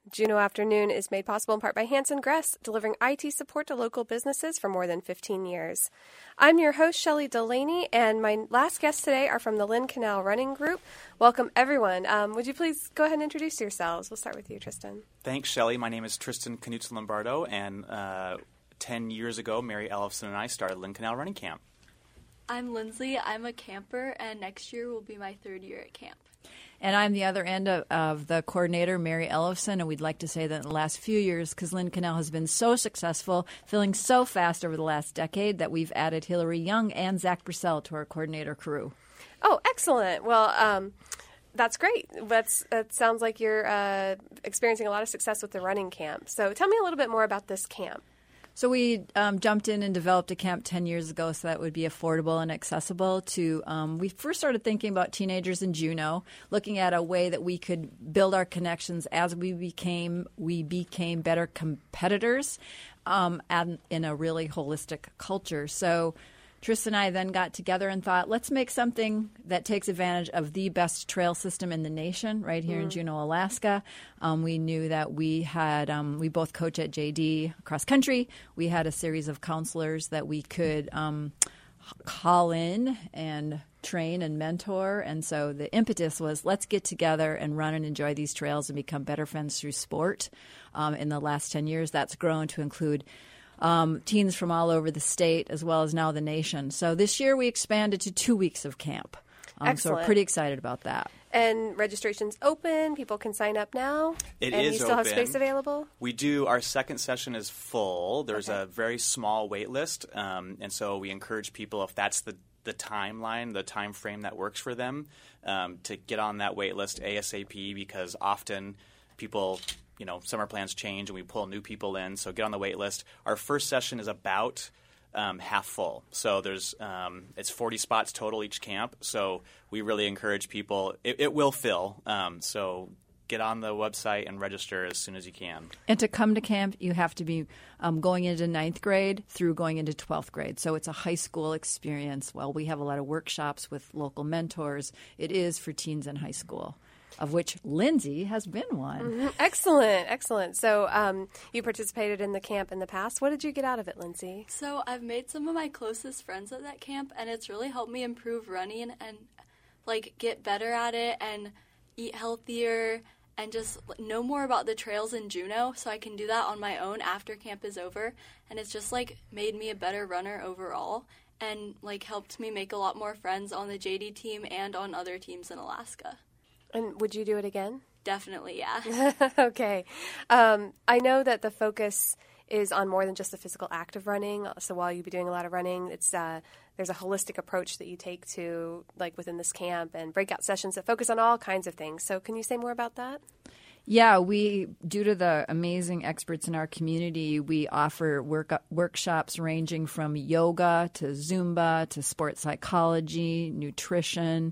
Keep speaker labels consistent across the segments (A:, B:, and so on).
A: Juneau Afternoon is made possible in part by Hanson Gress, delivering IT support to local businesses for more than 15 years. I'm your host, Shelley Delaney, and my last guests today are from the Lynn Canal Running Group. Welcome, everyone. Would you please go ahead and introduce yourselves? We'll start with you, Tristan.
B: Thanks, Shelley. My name is Tristan Knutz-Lombardo, and 10 years ago, Mary Ellefson and I started Lynn Canal Running Camp.
C: I'm Lindsay. I'm a camper, and next year will be my third year at camp.
D: And I'm the other end of the coordinator, Mary Ellefson, and we'd like to say that in the last few years, because Lynn Canal has been so successful, filling so fast over the last decade, that we've added Hillary Young and Zach Purcell to our coordinator crew.
A: Oh, excellent. Well, that's great. That sounds like you're experiencing a lot of success with the running camp. So tell me a little bit more about this camp.
D: So we jumped in and developed a camp 10 years ago so that would be affordable and accessible to we first started thinking about teenagers in Juneau, looking at a way that we could build our connections as we became better competitors and in a really holistic culture. So Tristan and I then got together and thought, let's make something that takes advantage of the best trail system in the nation right here in Juneau, Alaska. We knew that we had, we both coach at JD cross country. We had a series of counselors that we could call in and train and mentor. And so the impetus was, let's get together and run and enjoy these trails and become better friends through sport. In the last 10 years, that's grown to include teens from all over the state as well as now the nation. So this year we expanded to 2 weeks of camp. So we're pretty excited about that.
A: And registration's open. People can sign up now.
B: It
A: and
B: is
A: you still have
B: open.
A: space available?
B: We do. Our second session is full. There's a very small wait list. And so we encourage people, if that's the timeline, the time frame that works for them, to get on that wait list ASAP, because often people – summer plans change and we pull new people in, so get on the wait list. Our first session is about half full. So there's it's 40 spots total each camp, so we really encourage people. It will fill, so get on the website and register as soon as you can.
D: And to come to camp, you have to be going into 9th grade through going into 12th grade. So it's a high school experience. While we have a lot of workshops with local mentors, it is for teens in high school, of which Lindsay has been one.
A: Mm-hmm. Excellent. So you participated in the camp in the past. What did you get out of it, Lindsay?
C: So I've made some of my closest friends at that camp, and it's really helped me improve running and, get better at it and eat healthier and just know more about the trails in Juneau, so I can do that on my own after camp is over. And it's just, made me a better runner overall and, helped me make a lot more friends on the JD team and on other teams in Alaska.
A: And would you do it again?
C: Definitely, yeah.
A: Okay. I know that the focus is on more than just the physical act of running. So while you'll be doing a lot of running, it's there's a holistic approach that you take to, within this camp, and breakout sessions that focus on all kinds of things. So can you say more about that?
D: Yeah, due to the amazing experts in our community, we offer workshops ranging from yoga to Zumba to sports psychology, nutrition,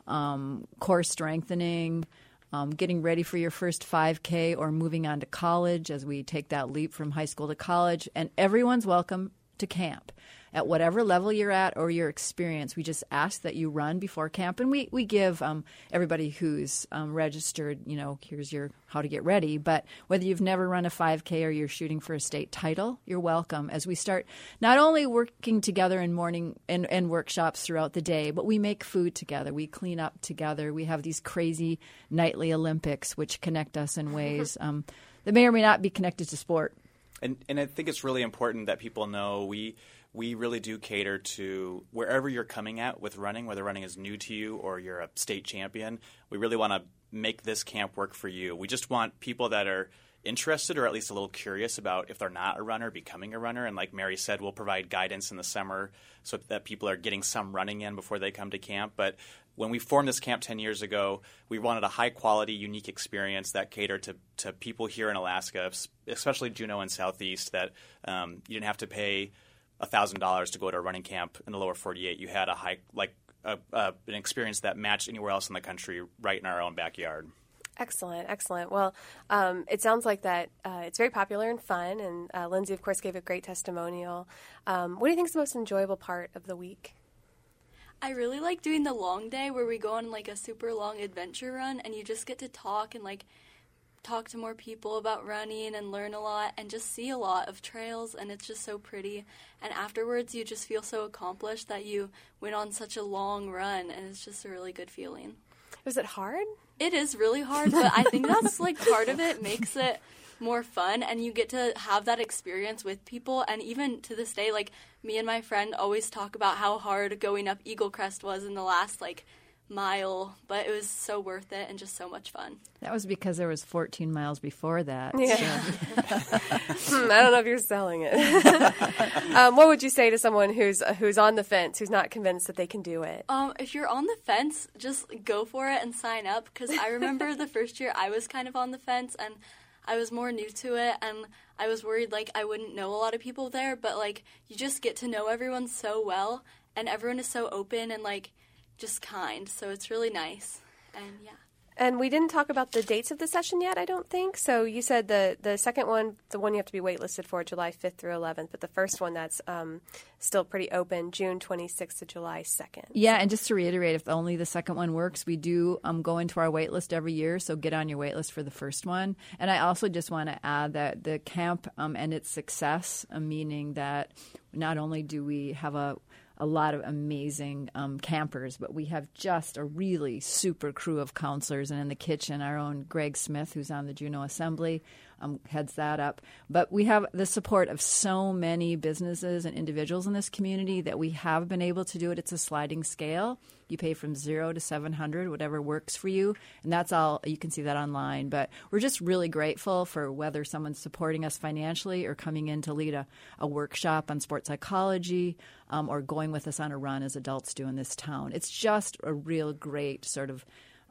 D: core strengthening, getting ready for your first 5K or moving on to college as we take that leap from high school to college. And everyone's welcome to camp at whatever level you're at or your experience. We just ask that you run before camp, and we give everybody who's registered, here's your how to get ready. But whether you've never run a 5K or you're shooting for a state title, you're welcome as we start not only working together in morning and workshops throughout the day, but we make food together. We clean up together. We have these crazy nightly Olympics which connect us in ways that may or may not be connected to sport.
B: And I think it's really important that people know we really do cater to wherever you're coming at with running, whether running is new to you or you're a state champion. We really want to make this camp work for you. We just want people that are interested or at least a little curious about, if they're not a runner, becoming a runner. And like Mary said, we'll provide guidance in the summer so that people are getting some running in before they come to camp. But when we formed this camp 10 years ago, we wanted a high-quality, unique experience that catered to people here in Alaska, especially Juneau and Southeast, that you didn't have to pay $1,000 to go to a running camp in the lower 48. You had an experience that matched anywhere else in the country right in our own backyard.
A: Excellent. Well, it sounds like that it's very popular and fun, and Lindsay, of course, gave a great testimonial. What do you think is the most enjoyable part of the week?
C: I really like doing the long day where we go on a super long adventure run, and you just get to talk and talk to more people about running and learn a lot and just see a lot of trails, and it's just so pretty. And afterwards, you just feel so accomplished that you went on such a long run, and it's just a really good feeling.
A: Was it hard?
C: It is really hard, but I think that's like part of it makes it more fun, and you get to have that experience with people. And even to this day, like me and my friend always talk about how hard going up Eagle Crest was in the last like mile, but it was so worth it and just so much fun.
D: That was because there was 14 miles before that.
A: Yeah. I don't know if you're selling it. What would you say to someone who's on the fence, who's not convinced that they can do it?
C: If you're on the fence, just go for it and sign up, because I remember the first year I was kind of on the fence and I was more new to it, and I was worried like I wouldn't know a lot of people there, but like you just get to know everyone so well, and everyone is so open and like just kind, so it's really nice. And yeah.
A: And we didn't talk about the dates of the session yet, I don't think. So you said the second one, the one you have to be waitlisted for, July 5th through 11th, but the first one that's still pretty open, June 26th to July 2nd.
D: Yeah, and just to reiterate, if only the second one works, we do go into our wait list every year, so get on your wait list for the first one. And I also just want to add that the camp and its success, meaning that not only do we have a lot of amazing campers, but we have just a really super crew of counselors. And in the kitchen, our own Greg Smith, who's on the Juneau Assembly, heads that up. But we have the support of so many businesses and individuals in this community that we have been able to do it. It's a sliding scale. You pay from 0 to 700, whatever works for you. And that's all. You can see that online. But we're just really grateful for whether someone's supporting us financially or coming in to lead a workshop on sports psychology or going with us on a run as adults do in this town. It's just a real great sort of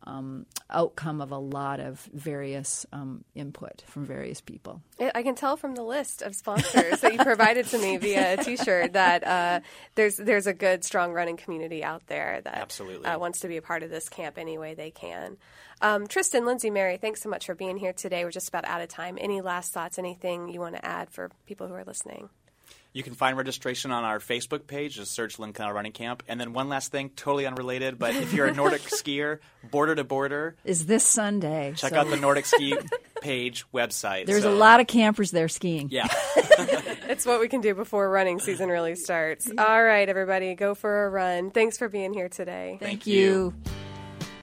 D: outcome of a lot of various input from various people.
A: I can tell from the list of sponsors that you provided to me via a T-shirt that there's a good, strong running community out there that
B: absolutely
A: wants to be a part of this camp any way they can. Tristan, Lindsay, Mary, thanks so much for being here today. We're just about out of time. Any last thoughts, anything you want to add for people who are listening?
B: You can find registration on our Facebook page. Just search Lynn Canal Running Camp. And then one last thing, totally unrelated, but if you're a Nordic skier, Border to Border
D: is this Sunday.
B: Check out the Nordic Ski page website.
D: There's a lot of campers there skiing.
B: Yeah.
A: It's what we can do before running season really starts. All right, everybody, go for a run. Thanks for being here today.
D: Thank you.